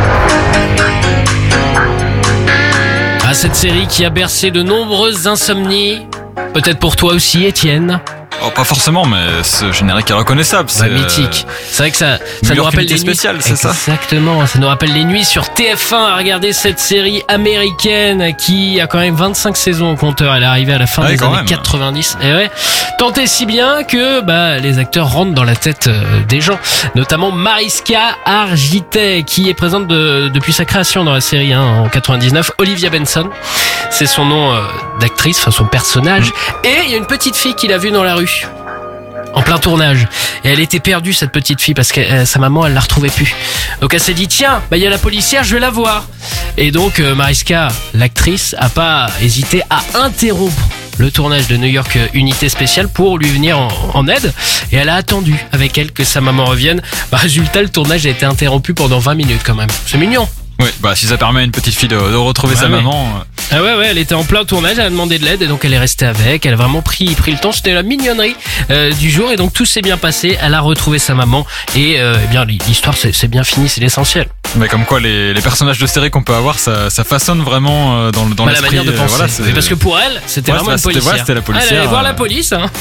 [SPEAKER 1] Ah, cette série qui a bercé de nombreuses insomnies. Peut-être pour toi aussi, Étienne.
[SPEAKER 2] Oh, pas forcément, mais ce générique est reconnaissable.
[SPEAKER 1] C'est bah, mythique. C'est vrai que ça, ça nous rappelle les
[SPEAKER 2] spéciales,
[SPEAKER 1] nuits.
[SPEAKER 2] C'est ça.
[SPEAKER 1] Exactement. Ça nous rappelle les nuits sur T F un à regarder cette série américaine qui a quand même vingt-cinq saisons au compteur. Elle est arrivée à la fin ouais, des années même. quatre-vingt-dix. Et ouais. Tant et si bien que, bah, les acteurs rentrent dans la tête euh, des gens. Notamment Mariska Hargitay, qui est présente de, depuis sa création dans la série, hein, en quatre-vingt-dix-neuf. Olivia Benson. C'est son nom euh, d'actrice, enfin son personnage. Mmh. Et il y a une petite fille qu'il a vue dans la rue. En plein tournage. Et elle était perdue, cette petite fille, parce que euh, sa maman, elle la retrouvait plus. Donc elle s'est dit, tiens, bah il y a la policière, je vais la voir. Et donc euh, Mariska, l'actrice, a pas hésité à interrompre le tournage de New York Unité Spéciale pour lui venir en, en aide. Et elle a attendu avec elle que sa maman revienne. Bah, résultat, le tournage a été interrompu pendant vingt minutes quand même. C'est mignon.
[SPEAKER 2] Oui, bah si ça permet à une petite fille de, de retrouver ouais, sa ouais. maman.
[SPEAKER 1] Ah ouais ouais, elle était en plein tournage, elle a demandé de l'aide et donc elle est restée avec. Elle a vraiment pris pris le temps. C'était la mignonnerie euh, du jour et donc tout s'est bien passé. Elle a retrouvé sa maman et euh, eh bien l'histoire c'est, c'est bien fini, c'est l'essentiel.
[SPEAKER 2] Mais comme quoi les, les personnages de série qu'on peut avoir, ça, ça façonne vraiment dans, dans bah, l'esprit.
[SPEAKER 1] La manière de penser.
[SPEAKER 2] Voilà, c'est...
[SPEAKER 1] Mais parce que pour elle, c'était ouais, vraiment
[SPEAKER 2] c'était,
[SPEAKER 1] une policière.
[SPEAKER 2] Ouais, c'était la policière.
[SPEAKER 1] Elle allait voir la police. Hein.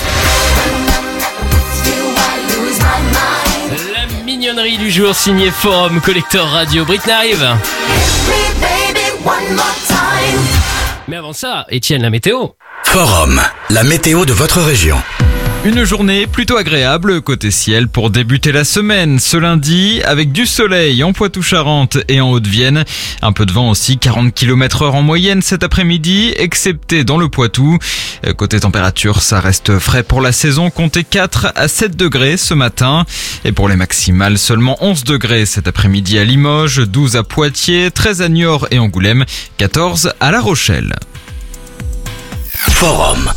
[SPEAKER 1] Mignonnerie du jour signée Forum Collector Radio. Britney arrive. Mais avant ça, Étienne, la météo.
[SPEAKER 4] Forum, la météo de votre région.
[SPEAKER 2] Une journée plutôt agréable côté ciel pour débuter la semaine. Ce lundi, avec du soleil en Poitou-Charentes et en Haute-Vienne. Un peu de vent aussi, quarante kilomètres heure en moyenne cet après-midi, excepté dans le Poitou. Côté température, ça reste frais pour la saison. Comptez quatre à sept degrés ce matin. Et pour les maximales, seulement onze degrés cet après-midi à Limoges, douze à Poitiers, treize à Niort et Angoulême, quatorze à La Rochelle.
[SPEAKER 4] Forum.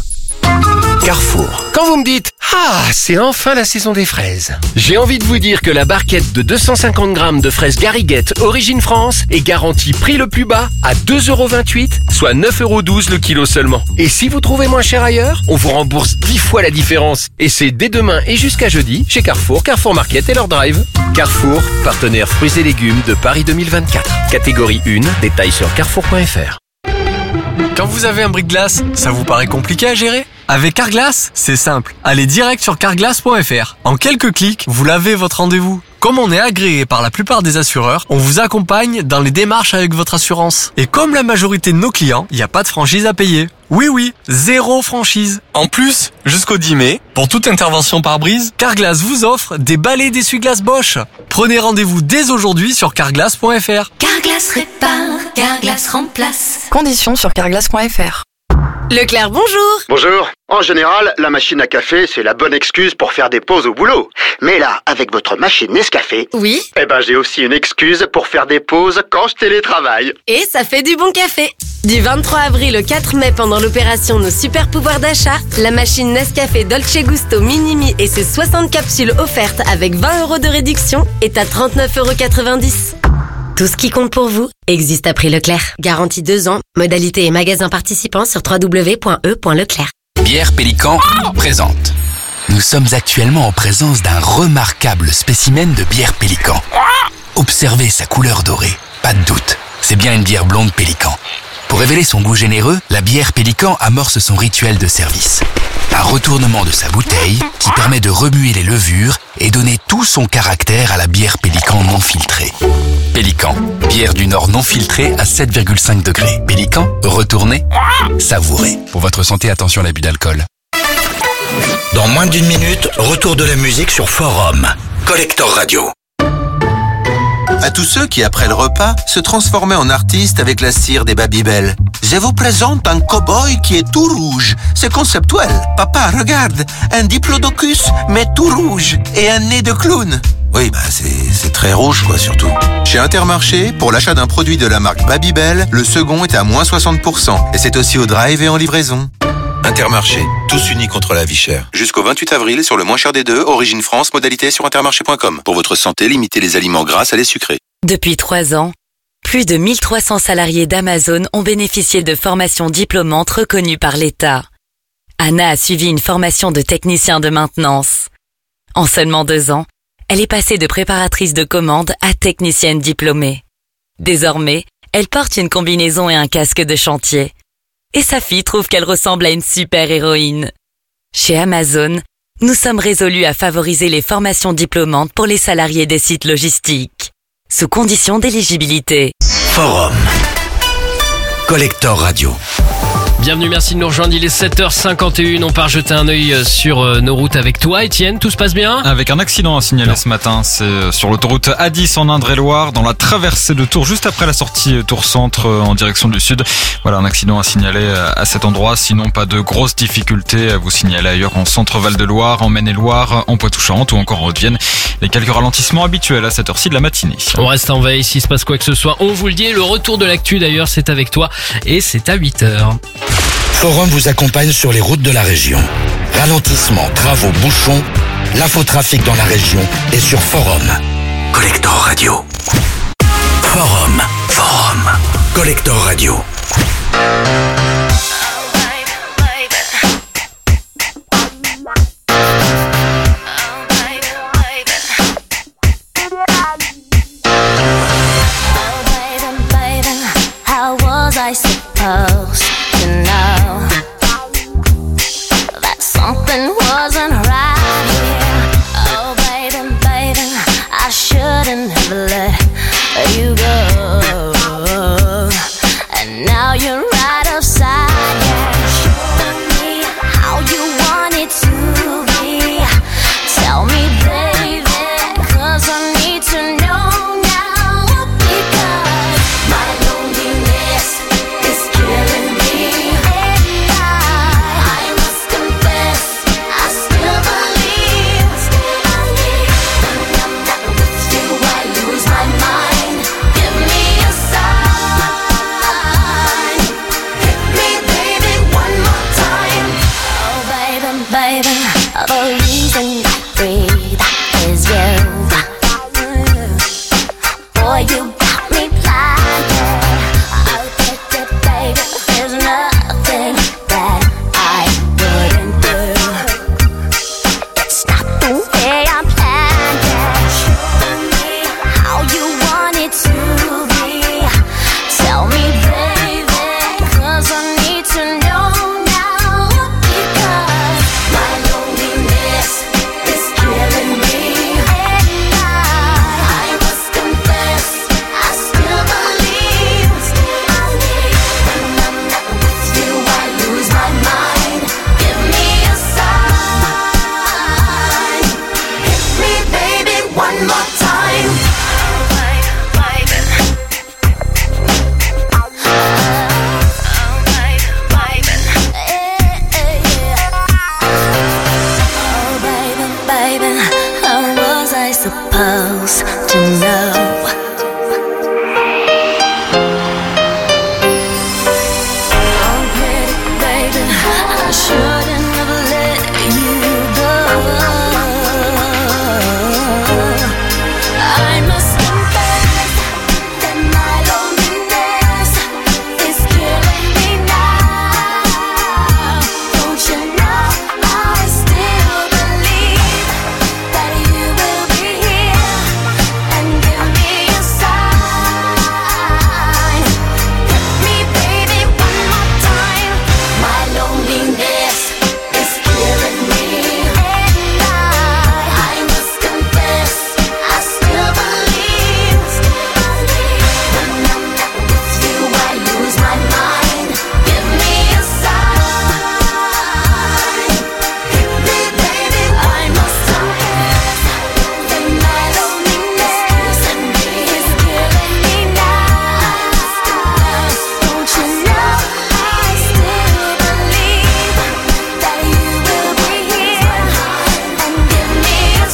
[SPEAKER 4] Carrefour.
[SPEAKER 18] Quand vous me dites « Ah, c'est enfin la saison des fraises », j'ai envie de vous dire que la barquette de deux cent cinquante grammes de fraises Gariguette Origine France est garantie prix le plus bas à deux euros vingt-huit, soit neuf euros douze le kilo seulement. Et si vous trouvez moins cher ailleurs, on vous rembourse dix fois la différence. Et c'est dès demain et jusqu'à jeudi chez Carrefour, Carrefour Market et leur drive. Carrefour, partenaire fruits et légumes de Paris deux mille vingt-quatre. Catégorie un, détails sur carrefour point f r.
[SPEAKER 20] Quand vous avez un brise-glace, ça vous paraît compliqué à gérer ? Avec Carglass, c'est simple. Allez direct sur carglass point f r. En quelques clics, vous lavez votre rendez-vous. Comme on est agréé par la plupart des assureurs, on vous accompagne dans les démarches avec votre assurance. Et comme la majorité de nos clients, il n'y a pas de franchise à payer. Oui oui, zéro franchise. En plus, jusqu'au dix mai, pour toute intervention par brise, Carglass vous offre des balais d'essuie-glace Bosch. Prenez rendez-vous dès aujourd'hui sur carglass point f r.
[SPEAKER 21] Carglass répare, Carglass remplace.
[SPEAKER 22] Conditions sur carglass point f r.
[SPEAKER 8] Leclerc, bonjour.
[SPEAKER 13] Bonjour. En général, la machine à café, c'est la bonne excuse pour faire des pauses au boulot. Mais là, avec votre machine Nescafé...
[SPEAKER 8] Oui.
[SPEAKER 13] Eh ben, j'ai aussi une excuse pour faire des pauses quand je télétravaille.
[SPEAKER 8] Et ça fait du bon café. Du vingt-trois avril au quatre mai, pendant l'opération Nos Super Pouvoirs d'achat, la machine Nescafé Dolce Gusto Minimi et ses soixante capsules offertes avec vingt euros de réduction est à trente-neuf euros quatre-vingt-dix. Tout ce qui compte pour vous existe à prix Leclerc. Garantie deux ans. Modalité et magasins participants sur w w w point e point leclerc.
[SPEAKER 4] Bière Pélican présente. Nous sommes actuellement en présence d'un remarquable spécimen de bière Pélican. Observez sa couleur dorée. Pas de doute, c'est bien une bière blonde Pélican. Pour révéler son goût généreux, la bière Pélican amorce son rituel de service. Un retournement de sa bouteille qui permet de remuer les levures et donner tout son caractère à la bière Pélican non filtrée. Pélican, bière du Nord non filtrée à sept virgule cinq degrés. Pélican, retournez, savourez. Pour votre santé, attention à l'abus d'alcool. Dans moins d'une minute, retour de la musique sur Forum. Collector Radio.
[SPEAKER 23] À tous ceux qui, après le repas, se transformaient en artistes avec la cire des Babybel. Je vous présente un cow-boy qui est tout rouge. C'est conceptuel. Papa, regarde, un diplodocus, mais tout rouge, et un nez de clown. Oui, bah c'est, c'est très rouge, quoi, surtout. Chez Intermarché, pour l'achat d'un produit de la marque Babybel, le second est à moins soixante pour cent. Et c'est aussi au drive et en livraison. Intermarché, tous unis contre la vie chère. Jusqu'au vingt-huit avril, sur le moins cher des deux, Origine France, modalité sur intermarché point com. Pour votre santé, limitez les aliments gras à les sucrés.
[SPEAKER 11] Depuis trois ans, Plus de mille trois cents salariés d'Amazon ont bénéficié de formations diplômantes reconnues par l'État. Anna a suivi une formation de technicien de maintenance. En seulement deux ans, elle est passée de préparatrice de commande à technicienne diplômée. Désormais, elle porte une combinaison et un casque de chantier. Et sa fille trouve qu'elle ressemble à une super-héroïne. Chez Amazon, nous sommes résolus à favoriser les formations diplômantes pour les salariés des sites logistiques, sous condition d'éligibilité.
[SPEAKER 4] Forum. Collector Radio.
[SPEAKER 1] Bienvenue, merci de nous rejoindre, il est sept heures cinquante et une, on part jeter un œil sur nos routes avec toi Étienne, tout se passe bien ?
[SPEAKER 2] Avec un accident à signaler non. ce matin, c'est sur l'autoroute A dix en Indre-et-Loire, dans la traversée de Tours, juste après la sortie Tours Centre en direction du sud. Voilà, un accident à signaler à cet endroit, sinon pas de grosses difficultés à vous signaler ailleurs en centre Val-de-Loire, en Maine-et-Loire, en Poitou-Charentes ou encore en Haute-Vienne. Les quelques ralentissements habituels à cette heure-ci de la matinée.
[SPEAKER 1] On reste en veille, s'il se passe quoi que ce soit, on vous le dit, le retour de l'actu d'ailleurs c'est avec toi et c'est à huit heures.
[SPEAKER 4] Forum vous accompagne sur les routes de la région. Ralentissement, travaux, bouchons, l'infotrafic dans la région est sur Forum. Collector Radio. Forum. Forum. Collector Radio.
[SPEAKER 17] I supposed to know that something wasn't right here? Oh baby, baby, I shouldn't have let you go. And now you're right upside down. Show me how you want it to be. Tell me, baby, 'cause I need to know. The reason I breathe is you. Boy, you got me blinded. I'll get it, baby. There's nothing that I wouldn't do. It's not the way I planned it. Show me how you want it to be. Tell me, baby, 'cause I need to know. Supposed to know. Oh, pretty baby, I shouldn't have let you go. I must confess that my loneliness is killing me now. Don't you know I still believe that you will be here and give me a sign. Hit me, baby, one more time. My loneliness is killing me, and I, I must confess, I still believe. When I'm not with you, I lose my mind. Give me a sign. Hit me, baby, I must confess that my loneliness is killing me now. Don't you know I still believe that you will be here and give me a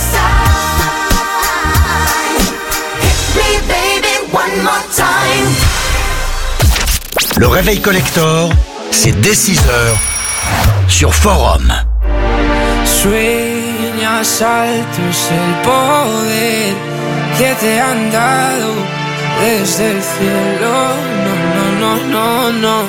[SPEAKER 17] sign. Hit me, baby, one more time.
[SPEAKER 4] Le réveil collector, c'est dès six heures sur Forum.
[SPEAKER 3] Sueñas altos el poder que te han dado
[SPEAKER 14] desde el cielo. No, no, no, no, no.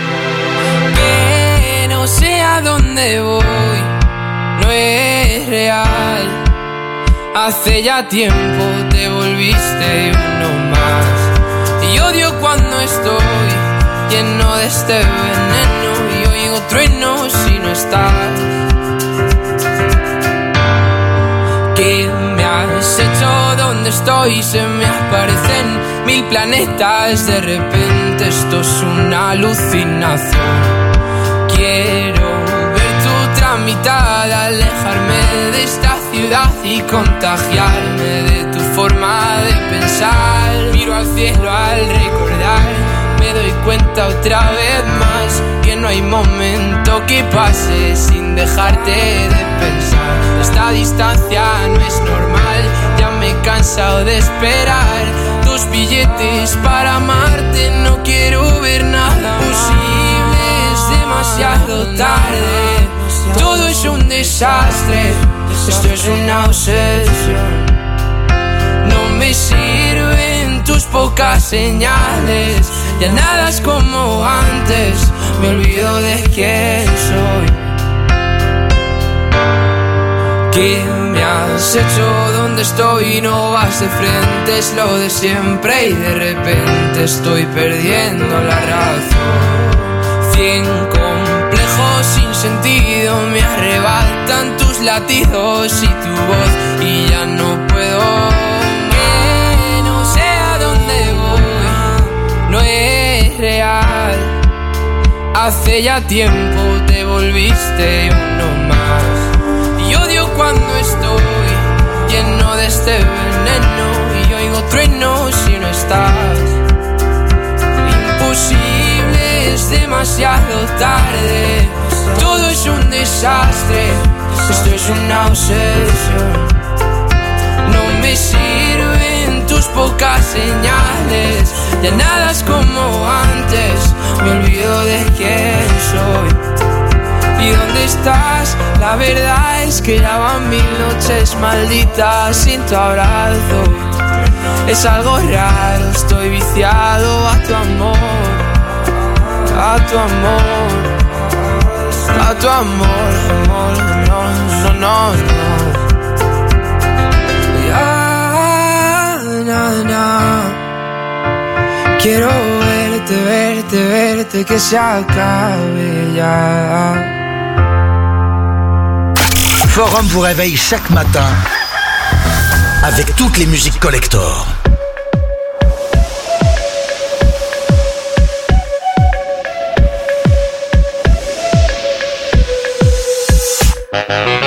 [SPEAKER 14] Que no sé a dónde voy, no es real. Hace ya tiempo te volviste uno más. Y odio cuando estoy lleno de este veneno y oigo truenos si no estás. ¿Qué me has hecho? ¿Dónde estoy? Se me aparecen mil planetas. De repente esto es una alucinación. Quiero ver tu tramitar, alejarme de esta ciudad y contagiarme de tu forma de pensar. Miro al cielo al recordar, me doy cuenta otra vez más que no hay momento que pase sin dejarte de pensar. Esta distancia no es normal, ya me he cansado de esperar tus billetes para amarte. No quiero ver nada posible, es demasiado tarde. Todo es un desastre, esto es una obsesión. No me sirven tus pocas señales, ya nada es como antes, me olvido de quién soy. ¿Qué me has hecho? ¿Dónde estoy? No vas de frente, es lo de siempre y de repente estoy perdiendo la razón. Cien complejos sin sentido me arrebatan tus latidos y tu voz y ya no puedo. Que no sé a dónde voy, no es real. Hace ya tiempo te volviste uno más. Y odio cuando estoy lleno de este veneno y oigo truenos si no estás. Imposible, es demasiado tarde. Todo es un desastre, esto es una obsesión. No me sirven tus pocas señales, ya nada es como antes, me olvido de quién soy. ¿Y dónde estás? La verdad es que ya van mil noches malditas sin tu abrazo. Es algo raro, estoy viciado a tu amor, a tu amor, a tu amor, amor, no, no, no, no. Ya, na, na. Quiero verte, verte, verte, que se acabe ya.
[SPEAKER 4] Forum vous réveille chaque matin avec toutes les musiques collector.
[SPEAKER 7] Thank you.